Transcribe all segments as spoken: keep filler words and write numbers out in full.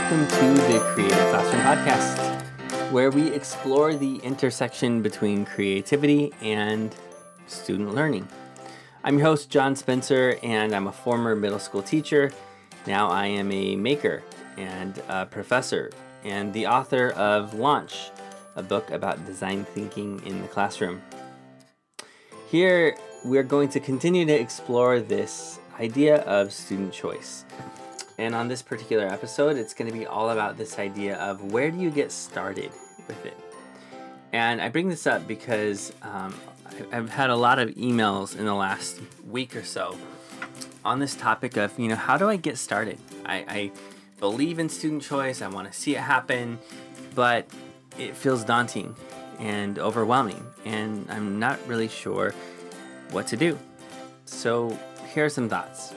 welcome to the Creative Classroom Podcast, where we explore the intersection between creativity and student learning. I'm your host, John Spencer, and I'm a former middle school teacher. Now I am a maker and a professor and the author of Launch, a book about design thinking in the classroom. Here, we're going to continue to explore this idea of student choice. And on this particular episode, it's going to be all about this idea of where do you get started with it? And I bring this up because um, I've had a lot of emails in the last week or so on this topic of, you know, how do I get started? I, I believe in student choice. I want to see it happen, but it feels daunting and overwhelming, and I'm not really sure what to do. So here are some thoughts.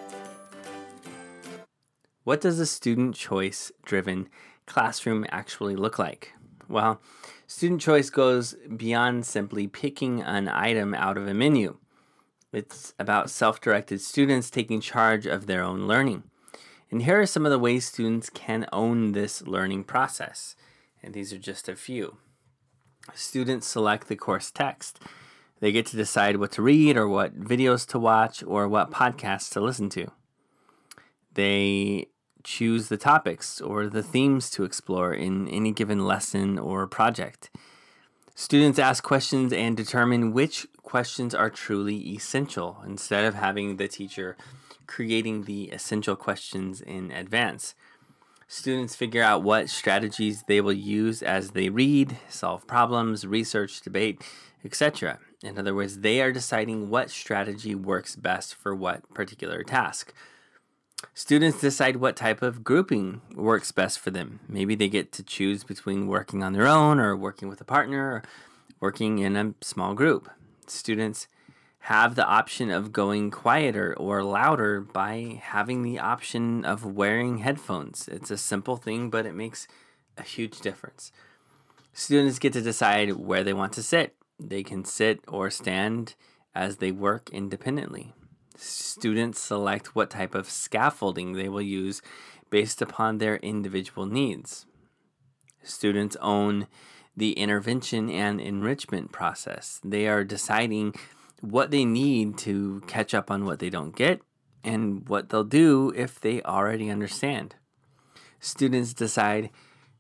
What does a student choice-driven classroom actually look like? Well, student choice goes beyond simply picking an item out of a menu. It's about self-directed students taking charge of their own learning. And here are some of the ways students can own this learning process. And these are just a few. Students select the course text. They get to decide what to read or what videos to watch or what podcasts to listen to. They choose the topics or the themes to explore in any given lesson or project. Students ask questions and determine which questions are truly essential instead of having the teacher creating the essential questions in advance. Students figure out what strategies they will use as they read, solve problems, research, debate, et cetera. In other words, they are deciding what strategy works best for what particular task. Students decide what type of grouping works best for them. Maybe they get to choose between working on their own or working with a partner or working in a small group. Students have the option of going quieter or louder by having the option of wearing headphones. It's a simple thing, but it makes a huge difference. Students get to decide where they want to sit. They can sit or stand as they work independently. Students select what type of scaffolding they will use based upon their individual needs. Students own the intervention and enrichment process. They are deciding what they need to catch up on what they don't get and what they'll do if they already understand. Students decide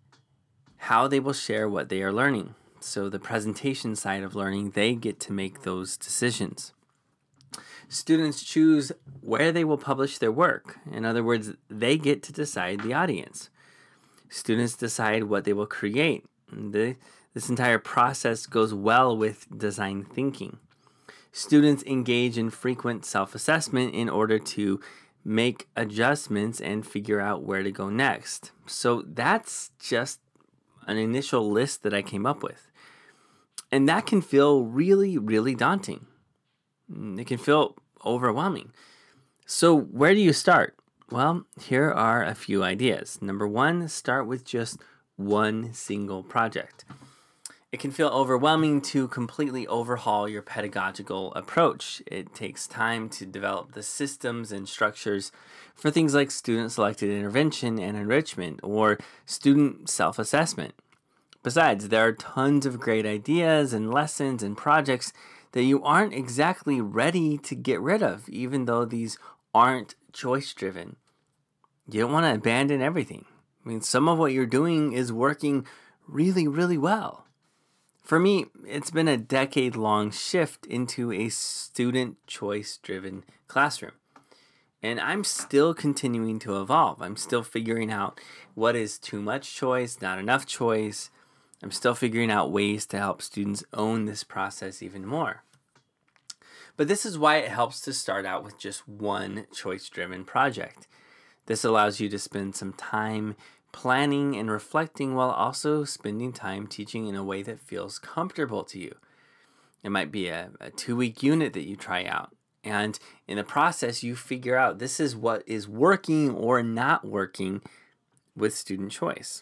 how they will share what they are learning. So the presentation side of learning, they get to make those decisions. Students choose where they will publish their work. In other words, they get to decide the audience. Students decide what they will create. The, this entire process goes well with design thinking. Students engage in frequent self-assessment in order to make adjustments and figure out where to go next. So that's just an initial list that I came up with. And that can feel really, really daunting. It can feel overwhelming. So where do you start? Well, here are a few ideas. Number one, start with just one single project. It can feel overwhelming to completely overhaul your pedagogical approach. It takes time to develop the systems and structures for things like student-selected intervention and enrichment or student self-assessment. Besides, there are tons of great ideas and lessons and projects that you aren't exactly ready to get rid of, even though these aren't choice-driven. You don't want to abandon everything. I mean, some of what you're doing is working really, really well. For me, it's been a decade-long shift into a student choice-driven classroom. And I'm still continuing to evolve. I'm still figuring out what is too much choice, not enough choice. I'm still figuring out ways to help students own this process even more. But this is why it helps to start out with just one choice-driven project. This allows you to spend some time planning and reflecting while also spending time teaching in a way that feels comfortable to you. It might be a, a two-week unit that you try out. And in the process, you figure out this is what is working or not working with student choice.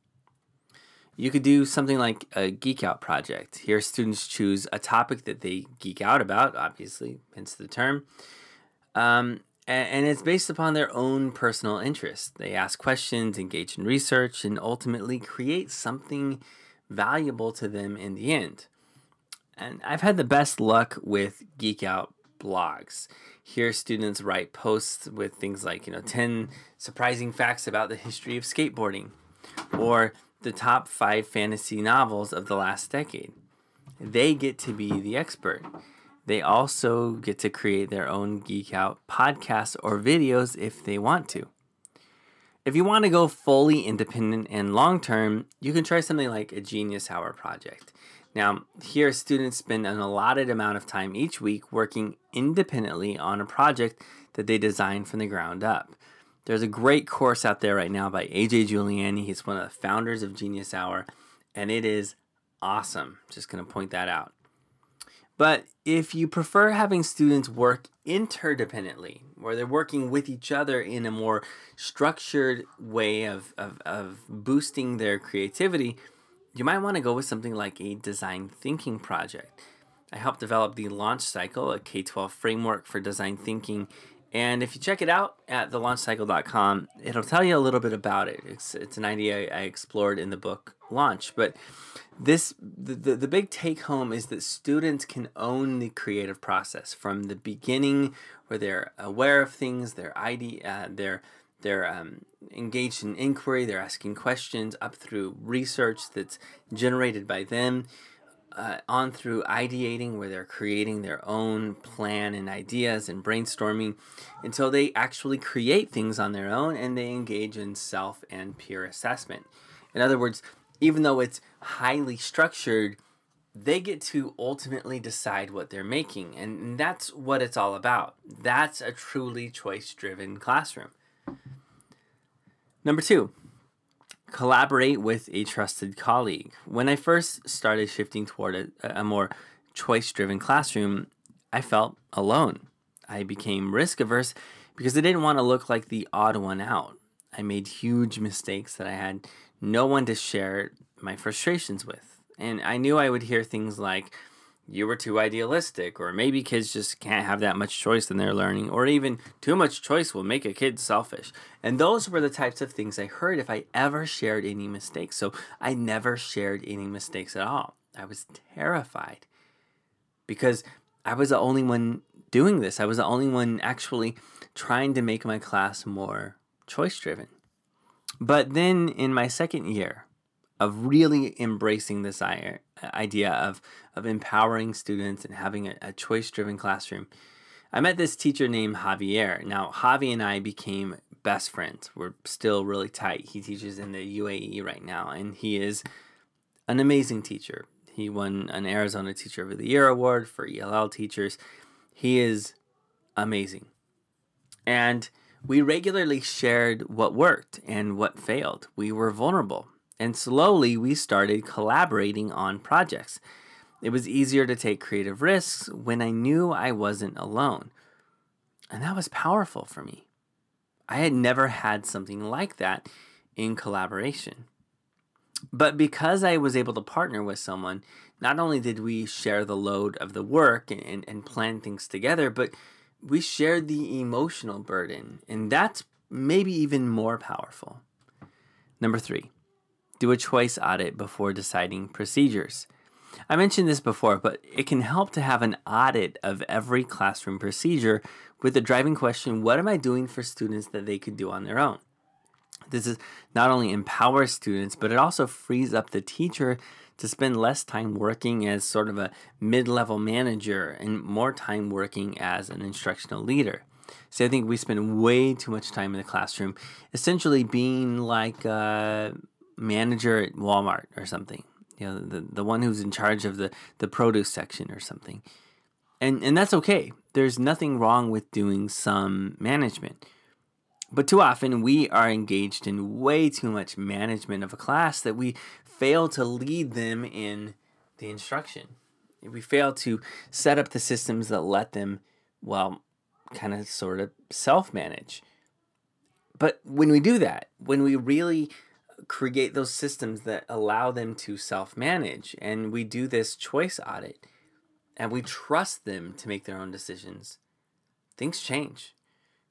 You could do something like a geek out project. Here, students choose a topic that they geek out about, obviously, hence the term. Um, And it's based upon their own personal interests. They ask questions, engage in research, and ultimately create something valuable to them in the end. And I've had the best luck with Geek Out blogs. Here, students write posts with things like, you know, ten surprising facts about the history of skateboarding, or the top five fantasy novels of the last decade. They get to be the expert. They also get to create their own Geek Out podcasts or videos if they want to. If you want to go fully independent and long-term, you can try something like a Genius Hour project. Now, here students spend an allotted amount of time each week working independently on a project that they design from the ground up. There's a great course out there right now by A J Giuliani. He's one of the founders of Genius Hour, and it is awesome. Just going to point that out. But if you prefer having students work interdependently, where they're working with each other in a more structured way of, of, of boosting their creativity, you might want to go with something like a design thinking project. I helped develop the Launch Cycle, a K twelve framework for design thinking. And if you check it out at the launch cycle dot com, it'll tell you a little bit about it. It's, it's an idea I explored in the book Launch. But this the, the, the big take home is that students can own the creative process from the beginning, where they're aware of things, they're ide- uh, they're they're um, engaged in inquiry, they're asking questions, up through research that's generated by them, uh, on through ideating, where they're creating their own plan and ideas and brainstorming, until they actually create things on their own and they engage in self and peer assessment. In other words, even though it's highly structured, they get to ultimately decide what they're making. And that's what it's all about. That's a truly choice-driven classroom. Number two, collaborate with a trusted colleague. When I first started shifting toward a, a more choice-driven classroom, I felt alone. I became risk-averse because I didn't want to look like the odd one out. I made huge mistakes that I had no one to share my frustrations with. And I knew I would hear things like, you were too idealistic, or maybe kids just can't have that much choice in their learning, or even too much choice will make a kid selfish. And those were the types of things I heard if I ever shared any mistakes. So I never shared any mistakes at all. I was terrified because I was the only one doing this. I was the only one actually trying to make my class more choice-driven. But then in my second year of really embracing this idea of, of empowering students and having a, a choice-driven classroom, I met this teacher named Javier. Now, Javi and I became best friends. We're still really tight. He teaches in the U A E right now, and he is an amazing teacher. He won an Arizona Teacher of the Year award for E L L teachers. He is amazing. And we regularly shared what worked and what failed. We were vulnerable. And slowly we started collaborating on projects. It was easier to take creative risks when I knew I wasn't alone. And that was powerful for me. I had never had something like that in collaboration. But because I was able to partner with someone, not only did we share the load of the work and, and, and plan things together, but we shared the emotional burden. And that's maybe even more powerful. Number three, do a choice audit before deciding procedures. I mentioned this before, but it can help to have an audit of every classroom procedure with the driving question, what am I doing for students that they could do on their own? This is not only empowers students, but it also frees up the teacher to spend less time working as sort of a mid-level manager and more time working as an instructional leader. So I think we spend way too much time in the classroom essentially being like a manager at Walmart or something. You know, the, the one who's in charge of the, the produce section or something. And and that's okay. There's nothing wrong with doing some management. But too often we are engaged in way too much management of a class that we fail to lead them in the instruction. We fail to set up the systems that let them, well, kind of sort of self-manage. But when we do that, when we really create those systems that allow them to self-manage, and we do this choice audit, and we trust them to make their own decisions, things change.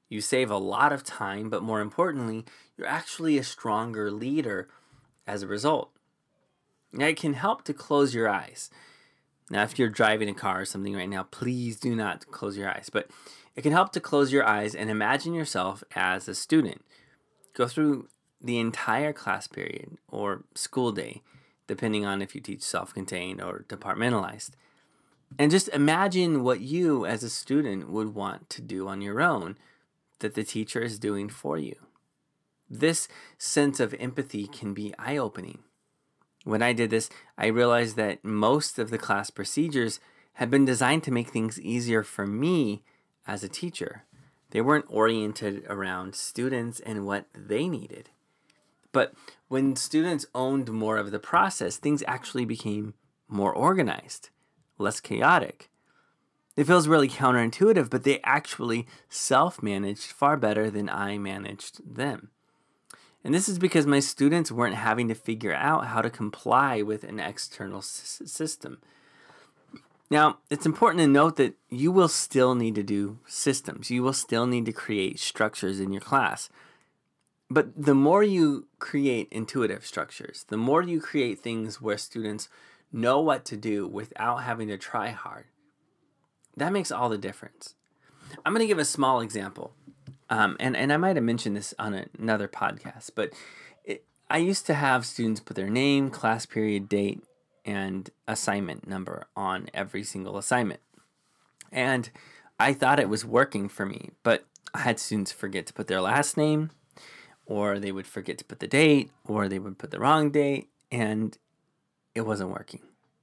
You save a lot of time, but more importantly, you're actually a stronger leader as a result. Now, it can help to close your eyes. Now, if you're driving a car or something right now, please do not close your eyes. But it can help to close your eyes and imagine yourself as a student. Go through the entire class period or school day, depending on if you teach self-contained or departmentalized. And just imagine what you as a student would want to do on your own that the teacher is doing for you. This sense of empathy can be eye-opening. When I did this, I realized that most of the class procedures had been designed to make things easier for me as a teacher. They weren't oriented around students and what they needed. But when students owned more of the process, things actually became more organized, less chaotic. It feels really counterintuitive, but they actually self-managed far better than I managed them. And this is because my students weren't having to figure out how to comply with an external s- system. Now, it's important to note that you will still need to do systems. You will still need to create structures in your class. But the more you create intuitive structures, the more you create things where students know what to do without having to try hard, that makes all the difference. I'm going to give a small example. Um, and, and I might have mentioned this on a, another podcast, but it, I used to have students put their name, class period, date, and assignment number on every single assignment. And I thought it was working for me, but I had students forget to put their last name, or they would forget to put the date, or they would put the wrong date, and it wasn't working.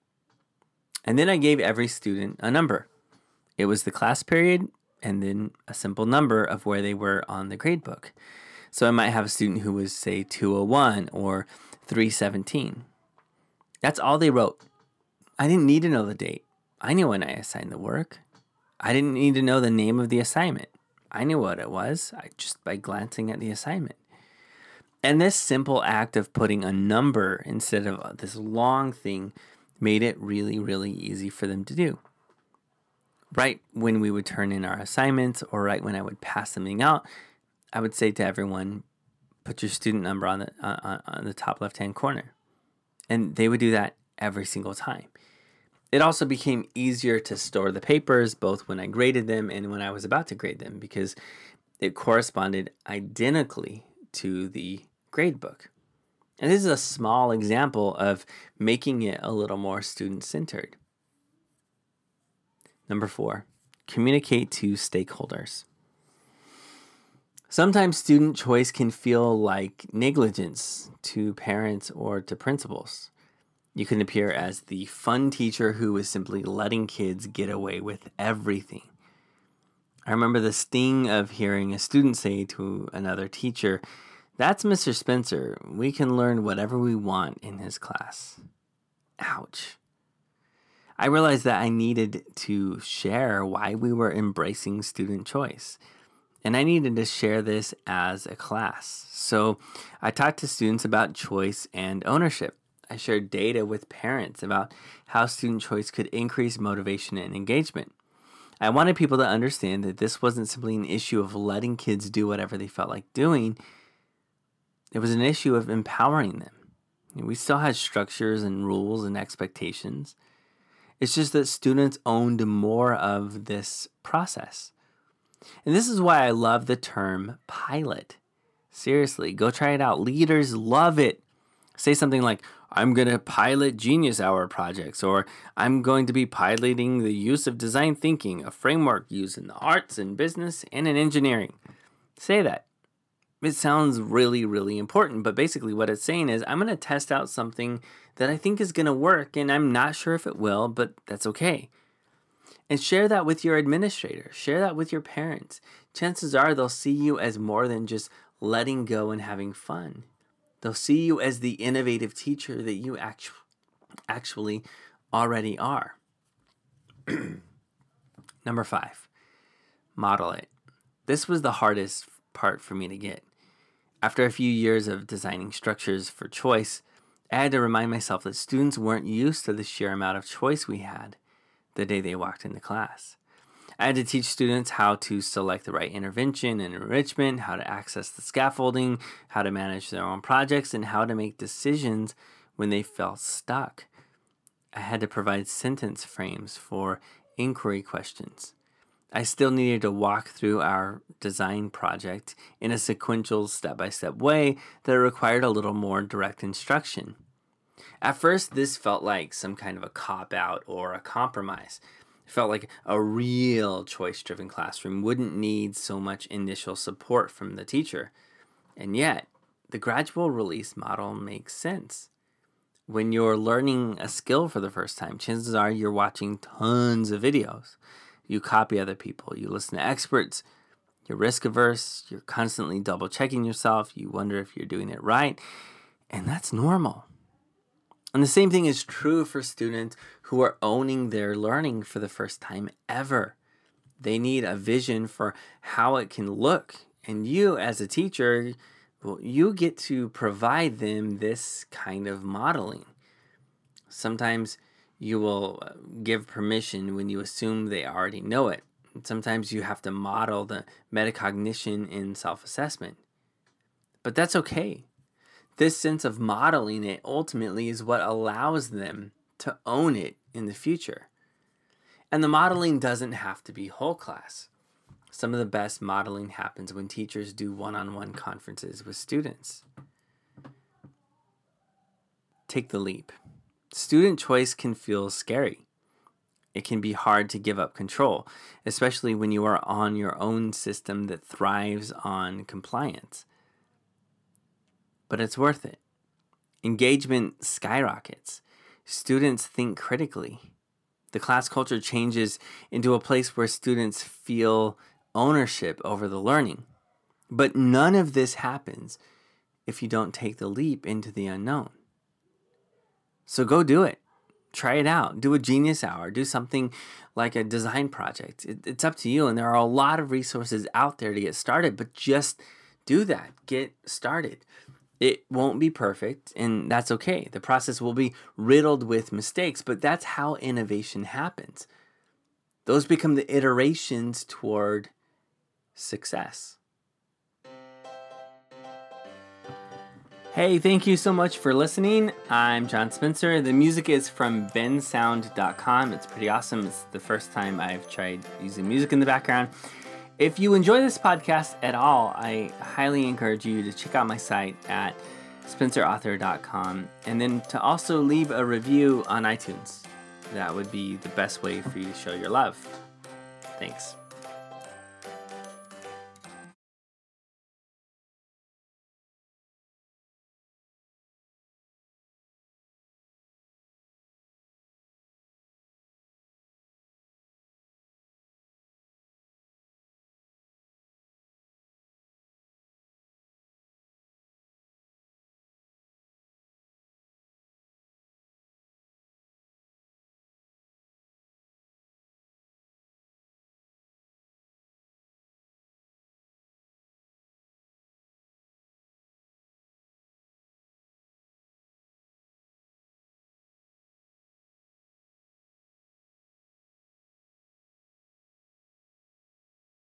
And then I gave every student a number. It was the class period, and then a simple number of where they were on the grade book. So I might have a student who was, say, two oh one or three seventeen. That's all they wrote. I didn't need to know the date. I knew when I assigned the work. I didn't need to know the name of the assignment. I knew what it was I, just by glancing at the assignment. And this simple act of putting a number instead of this long thing made it really, really easy for them to do. Right when we would turn in our assignments or right when I would pass something out, I would say to everyone, put your student number on the on, on the top left-hand corner. And they would do that every single time. It also became easier to store the papers, both when I graded them and when I was about to grade them, because it corresponded identically to the grade book. And this is a small example of making it a little more student-centered. Number four, communicate to stakeholders. Sometimes student choice can feel like negligence to parents or to principals. You can appear as the fun teacher who is simply letting kids get away with everything. I remember the sting of hearing a student say to another teacher, "That's Mister Spencer. We can learn whatever we want in his class." Ouch. I realized that I needed to share why we were embracing student choice. And I needed to share this as a class. So I talked to students about choice and ownership. I shared data with parents about how student choice could increase motivation and engagement. I wanted people to understand that this wasn't simply an issue of letting kids do whatever they felt like doing. It was an issue of empowering them. We still had structures and rules and expectations. It's just that students owned more of this process. And this is why I love the term pilot. Seriously, go try it out. Leaders love it. Say something like, "I'm going to pilot Genius Hour projects," or "I'm going to be piloting the use of design thinking, a framework used in the arts and business and in engineering." Say that. It sounds really, really important, but basically what it's saying is I'm going to test out something that I think is going to work, and I'm not sure if it will, but that's okay. And share that with your administrator. Share that with your parents. Chances are they'll see you as more than just letting go and having fun. They'll see you as the innovative teacher that you actu- actually already are. Number five, model it. This was the hardest part for me to get. After a few years of designing structures for choice, I had to remind myself that students weren't used to the sheer amount of choice we had the day they walked into class. I had to teach students how to select the right intervention and enrichment, how to access the scaffolding, how to manage their own projects, and how to make decisions when they felt stuck. I had to provide sentence frames for inquiry questions. I still needed to walk through our design project in a sequential step-by-step way that required a little more direct instruction. At first, this felt like some kind of a cop-out or a compromise. It felt like a real choice-driven classroom wouldn't need so much initial support from the teacher. And yet, the gradual release model makes sense. When you're learning a skill for the first time, chances are you're watching tons of videos. You copy other people, you listen to experts, you're risk averse, you're constantly double checking yourself, you wonder if you're doing it right, and that's normal. And the same thing is true for students who are owning their learning for the first time ever. They need a vision for how it can look, and you as a teacher, well, you get to provide them this kind of modeling. Sometimes you will give permission when you assume they already know it. Sometimes you have to model the metacognition in self-assessment. But that's okay. This sense of modeling it ultimately is what allows them to own it in the future. And the modeling doesn't have to be whole class. Some of the best modeling happens when teachers do one-on-one conferences with students. Take the leap. Student choice can feel scary. It can be hard to give up control, especially when you are on your own system that thrives on compliance. But it's worth it. Engagement skyrockets. Students think critically. The class culture changes into a place where students feel ownership over the learning. But none of this happens if you don't take the leap into the unknown. So go do it. Try it out. Do a Genius Hour. Do something like a design project. It, it's up to you. And there are a lot of resources out there to get started, but just do that. Get started. It won't be perfect, and that's okay. The process will be riddled with mistakes, but that's how innovation happens. Those become the iterations toward success. Hey, thank you so much for listening. I'm John Spencer. The music is from ben sound dot com. It's pretty awesome. It's the first time I've tried using music in the background. If you enjoy this podcast at all, I highly encourage you to check out my site at spencer author dot com and then to also leave a review on iTunes. That would be the best way for you to show your love. Thanks.